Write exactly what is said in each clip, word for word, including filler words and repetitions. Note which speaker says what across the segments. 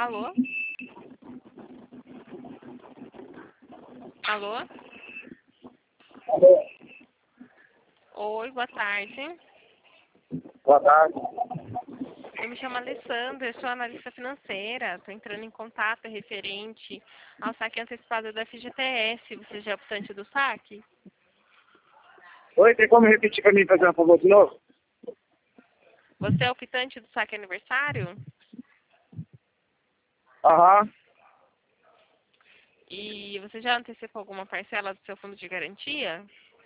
Speaker 1: Alô? Alô?
Speaker 2: Alô?
Speaker 1: Oi, boa tarde.
Speaker 2: Boa tarde.
Speaker 1: Eu me chamo Alessandra, eu sou analista financeira. Estou entrando em contato referente ao saque antecipado da F G T S. Você já é optante do saque?
Speaker 2: Oi, tem como repetir para mim fazer um favor de novo?
Speaker 1: Você é optante do saque aniversário?
Speaker 2: Aham.
Speaker 1: E você já antecipou alguma parcela do seu fundo de garantia?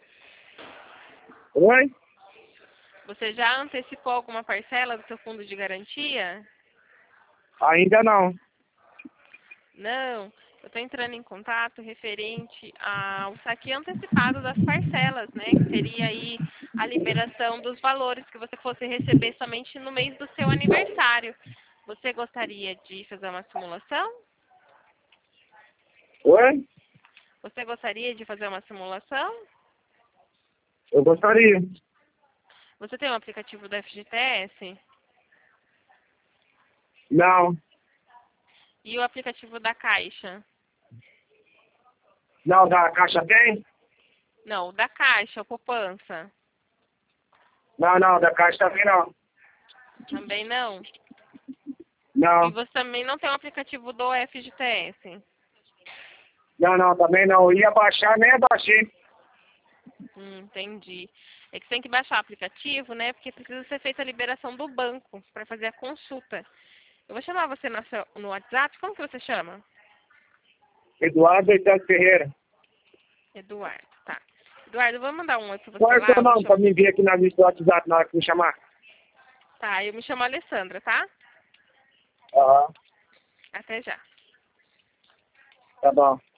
Speaker 2: Oi?
Speaker 1: Você já antecipou alguma parcela do seu fundo de garantia?
Speaker 2: Ainda não.
Speaker 1: Não, eu estou entrando em contato referente ao saque antecipado das parcelas, né? Que seria aí a liberação dos valores que você fosse receber somente no mês do seu aniversário. Você gostaria de fazer uma simulação?
Speaker 2: Oi?
Speaker 1: Você gostaria de fazer uma simulação?
Speaker 2: Eu gostaria.
Speaker 1: Você tem um aplicativo da F G T S?
Speaker 2: Não.
Speaker 1: E o aplicativo da Caixa?
Speaker 2: Não, da Caixa tem?
Speaker 1: Não, o da Caixa, o Poupança.
Speaker 2: Não, não, da Caixa também não.
Speaker 1: Também não? E
Speaker 2: Não.
Speaker 1: você também não tem um aplicativo do F G T S?
Speaker 2: Não, não, também não. Eu ia baixar, nem abaixei.
Speaker 1: Hum, entendi. É que você tem que baixar o aplicativo, né? Porque precisa ser feita a liberação do banco para fazer a consulta. Eu vou chamar você no, seu- no WhatsApp. Como que você chama?
Speaker 2: Eduardo Eitato Ferreira.
Speaker 1: Eduardo, tá. Eduardo, eu vou mandar um oi pra
Speaker 2: Qual
Speaker 1: você
Speaker 2: é o seu
Speaker 1: lá. Eu me
Speaker 2: nome para
Speaker 1: chamo...
Speaker 2: me ver aqui na lista do WhatsApp na hora que me chamar?
Speaker 1: Tá, eu me chamo Alessandra, tá?
Speaker 2: Aham.
Speaker 1: Até já.
Speaker 2: Tá bom.